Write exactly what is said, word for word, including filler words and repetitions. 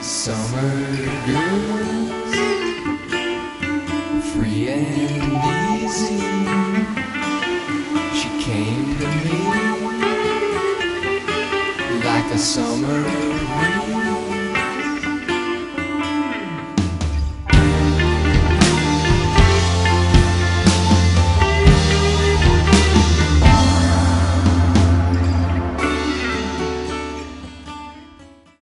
Summer girls, free and easy. She came to me like a summer